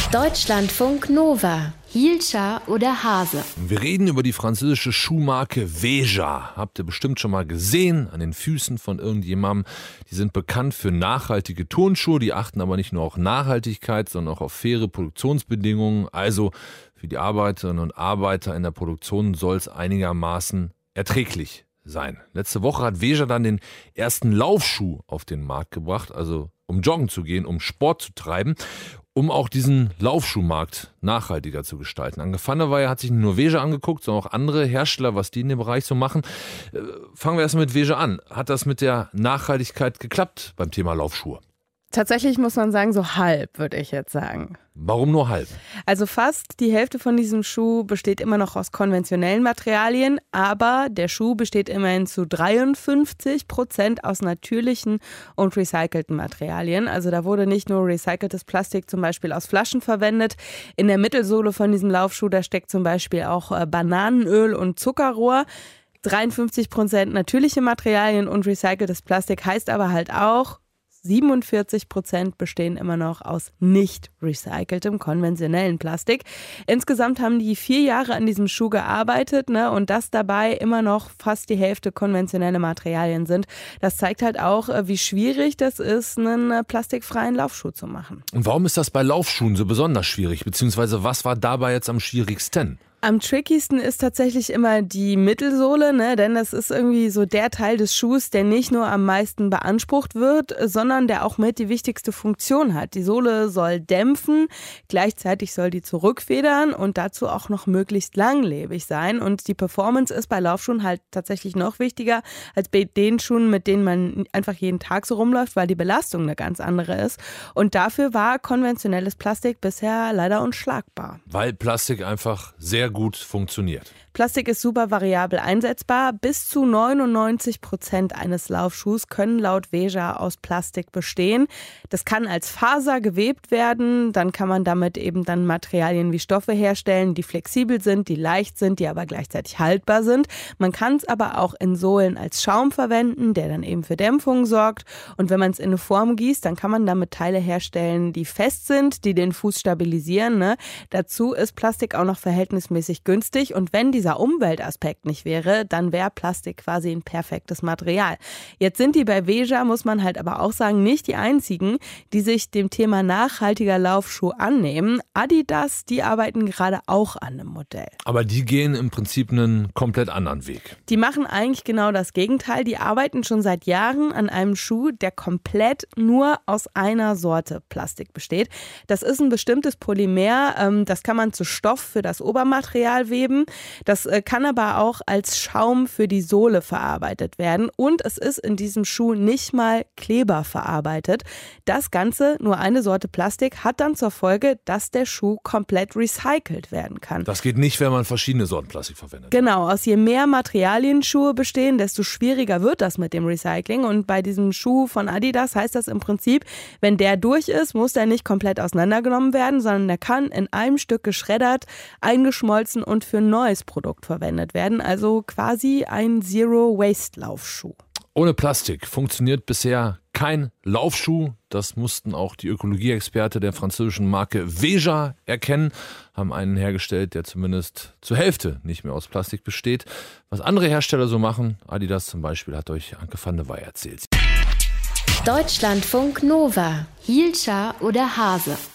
Deutschlandfunk Nova. Hielscher oder Hase? Wir reden über die französische Schuhmarke Veja. Habt ihr bestimmt schon mal gesehen an den Füßen von irgendjemandem. Die sind bekannt für nachhaltige Turnschuhe. Die achten aber nicht nur auf Nachhaltigkeit, sondern auch auf faire Produktionsbedingungen. Also für die Arbeiterinnen und Arbeiter in der Produktion soll es einigermaßen erträglich sein. Letzte Woche hat Veja dann den ersten Laufschuh auf den Markt gebracht, also um joggen zu gehen, um Sport zu treiben, um auch diesen Laufschuhmarkt nachhaltiger zu gestalten. Anke van der Weyer hat sich nicht nur Veja angeguckt, sondern auch andere Hersteller, was die in dem Bereich so machen. Fangen wir erst mit Veja an. Hat das mit der Nachhaltigkeit geklappt beim Thema Laufschuhe? Tatsächlich muss man sagen, so halb, würde ich jetzt sagen. Warum nur halb? Also fast die Hälfte von diesem Schuh besteht immer noch aus konventionellen Materialien, aber der Schuh besteht immerhin zu 53% aus natürlichen und recycelten Materialien. Also da wurde nicht nur recyceltes Plastik zum Beispiel aus Flaschen verwendet. In der Mittelsohle von diesem Laufschuh, da steckt zum Beispiel auch Bananenöl und Zuckerrohr. 53% natürliche Materialien und recyceltes Plastik heißt aber halt auch, 47% bestehen immer noch aus nicht recyceltem, konventionellen Plastik. Insgesamt haben die 4 Jahre an diesem Schuh gearbeitet, und dass dabei immer noch fast die Hälfte konventionelle Materialien sind. Das zeigt halt auch, wie schwierig das ist, einen plastikfreien Laufschuh zu machen. Und warum ist das bei Laufschuhen so besonders schwierig? Beziehungsweise was war dabei jetzt am schwierigsten? Am trickiesten ist tatsächlich immer die Mittelsohle, denn das ist irgendwie so der Teil des Schuhs, der nicht nur am meisten beansprucht wird, sondern der auch mit die wichtigste Funktion hat. Die Sohle soll dämpfen, gleichzeitig soll die zurückfedern und dazu auch noch möglichst langlebig sein. Und die Performance ist bei Laufschuhen halt tatsächlich noch wichtiger als bei den Schuhen, mit denen man einfach jeden Tag so rumläuft, weil die Belastung eine ganz andere ist. Und dafür war konventionelles Plastik bisher leider unschlagbar. Weil Plastik einfach sehr gut funktioniert. Plastik ist super variabel einsetzbar. Bis zu 99% eines Laufschuhs können laut Veja aus Plastik bestehen. Das kann als Faser gewebt werden. Dann kann man damit eben dann Materialien wie Stoffe herstellen, die flexibel sind, die leicht sind, die aber gleichzeitig haltbar sind. Man kann es aber auch in Sohlen als Schaum verwenden, der dann eben für Dämpfung sorgt. Und wenn man es in eine Form gießt, dann kann man damit Teile herstellen, die fest sind, die den Fuß stabilisieren. Dazu ist Plastik auch noch verhältnismäßig günstig. Und wenn dieser Umweltaspekt nicht wäre, dann wäre Plastik quasi ein perfektes Material. Jetzt sind die bei Veja, muss man halt aber auch sagen, nicht die einzigen, die sich dem Thema nachhaltiger Laufschuh annehmen. Adidas, die arbeiten gerade auch an einem Modell. Aber die gehen im Prinzip einen komplett anderen Weg. Die machen eigentlich genau das Gegenteil. Die arbeiten schon seit Jahren an einem Schuh, der komplett nur aus einer Sorte Plastik besteht. Das ist ein bestimmtes Polymer, das kann man zu Stoff für das Obermaterial weben. Das kann aber auch als Schaum für die Sohle verarbeitet werden. Und es ist in diesem Schuh nicht mal Kleber verarbeitet. Das Ganze, nur eine Sorte Plastik, hat dann zur Folge, dass der Schuh komplett recycelt werden kann. Das geht nicht, wenn man verschiedene Sorten Plastik verwendet. Genau, aus je mehr Materialien Schuhe bestehen, desto schwieriger wird das mit dem Recycling. Und bei diesem Schuh von Adidas heißt das im Prinzip, wenn der durch ist, muss der nicht komplett auseinandergenommen werden, sondern der kann in einem Stück geschreddert, eingeschmolzen und für ein neues Produkt verwendet werden. Also quasi ein Zero-Waste-Laufschuh. Ohne Plastik funktioniert bisher kein Laufschuh. Das mussten auch die Ökologieexperte der französischen Marke Veja erkennen, haben einen hergestellt, der zumindest zur Hälfte nicht mehr aus Plastik besteht. Was andere Hersteller so machen, Adidas zum Beispiel, hat euch Anke van der Weyer erzählt. Deutschlandfunk Nova. Hielscher oder Hase?